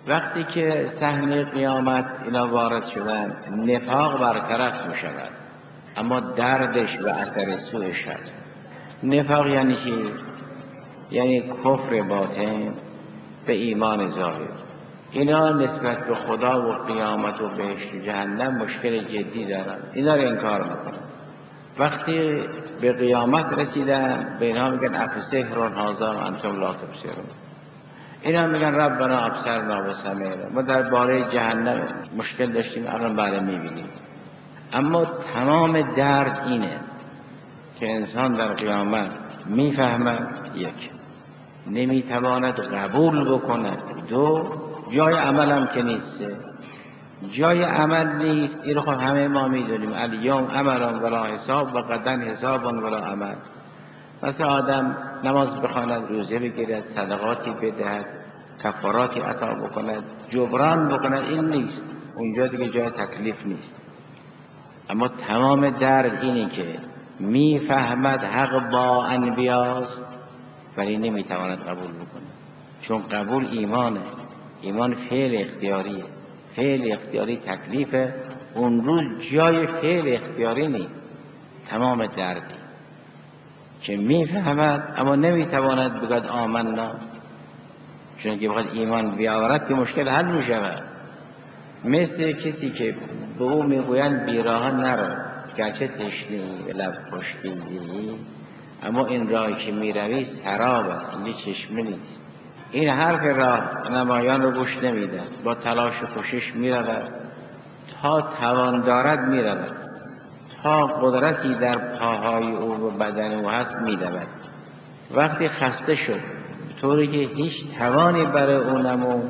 وقتی که صحنه قیامت اینا وارد شدن، نفاق برطرف می شود، اما دردش و اثر سوءش هست. نفاق یعنی چی؟ یعنی کفر باطن به ایمان ظاهر. اینا نسبت به خدا و قیامت و بهشت و جهنم مشکل جدی دارن، اینا رو انکار میکنن. وقتی به قیامت رسیدن به اینا میگن افسحر هذا انتم لا تبصرون. اینا میگن ربنا ابصرنا و سمعنا. ما در باره جهنم مشکل داشتیم، الان بله میبینیم. اما تمام درد اینه که انسان در قیامت میفهمد، یک، نمیتواند قبول بکند، دو، جای عمل هم که نیست. جای عمل نیست، این رو خب همه ما میدونیم. الیوم عمل ولا حساب و غدا حساب ولا عمل. مثلا آدم نماز بخواند، روزه بگیرد، صدقاتی بدهد، کفاراتی عطا بکند، جبران بکند، این نیست. اونجا دیگه جای تکلیف نیست. اما تمام درد اینه که میفهمد حق با انبیاست ولی نمیتواند قبول بکنه. چون قبول ایمانه، ایمان فعل اختیاریه، فعل اختیاری تکلیفه. اون روز جای فعل اختیاری نیست. تمام دردی که میفهمد اما نمیتواند بگوید آمنا، چون که بخواد ایمان بیاورد که مشکل حل میشود. مثل کسی که به او میگویند بیراه نرو، گرچه تشنه‌ای و لب خشکیدی، اما این راهی که میروی سراب است، اینجا چشمه نیست. این حرف راه نمایان رو گوش نمیدن، با تلاش و کوشش میرود، تا توان دارد میرود، تا قدرتی در پاهای او و بدن او هست میدود. وقتی خسته شد طوری که هیچ توانی برای او نموند،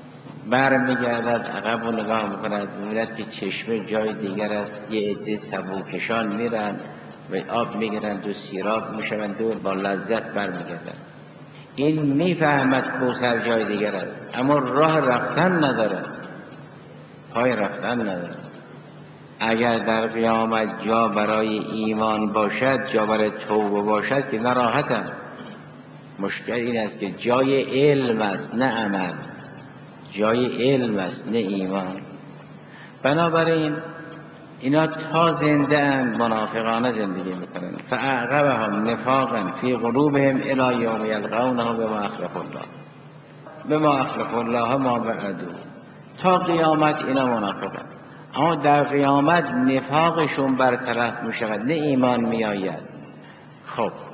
بر میگردد عقب و نگاه میکند، میبیند که چشمه جای دیگر است. یه عده سبوکشان میرن و آب میگیرند و سیراب میشوند و با لذت بر میگردند. این میفهمد کوثر جای دیگر است، اما راه رفتن نداره، پای رفتن نداره. اگر در قیامت جا برای ایمان باشد، جا برای توبه باشد که نراحتم. مشکل این است که جای علم است نه عمل، جای علم است نه ایمان. بنابراین اینا تا زنده اند منافقانه زندگی میکنن. فاعقبهم نفاقا فی قلوبهم الی یوم یلقونه بما اخلف الله ما وعدوا. تا قیامت اینا منافقن، اما در قیامت نفاقشون برطرف میشود، نه ایمان میآید. خب